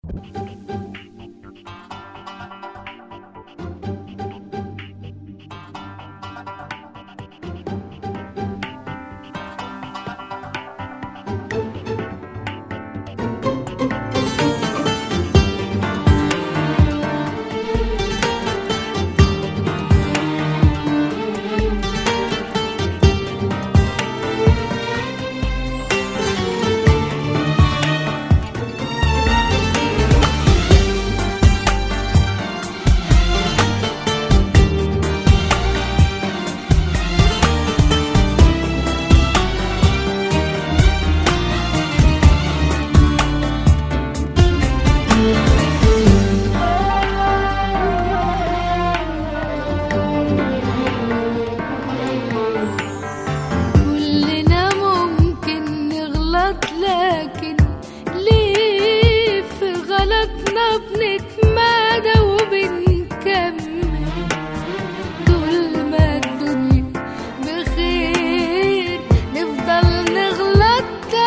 كلنا ممكن نغلط، لكن ليه في غلطنا بنتمادى وبنكمل؟ طول ما الدنيا بخير نفضل نغلط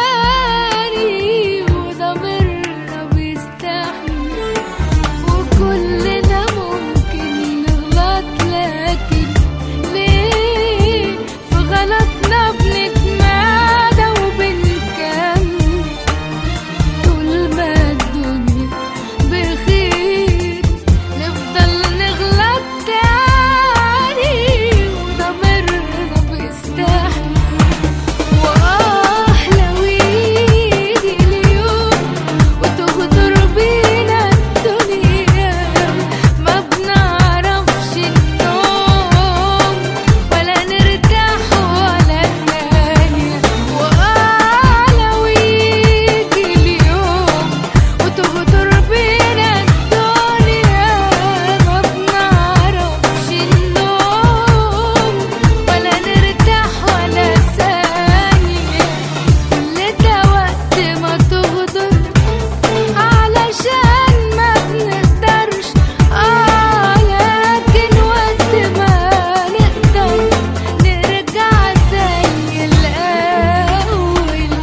تاني وضميرنا بيستحمل. وكلنا ممكن نغلط، لكن ليه في غلطنا بنتمادى وبنكمل؟ طول ما الدنيا بخير نفضل نغلط تاني وضميرنا بيستحمل. لو يجي اليوم وتغدر بينا الدنيا، ما بنعرفش النوم ولا نرتاح ولا ثانية. لو يجي اليوم وتغدر بينا الدنيا، ما بنعرفش النوم ولا نرتاح ولا ثانية. كل ده وقت ما تغدر علشان ما بنقدرش، لكن وقت ما نقدر نرجع زي الأول.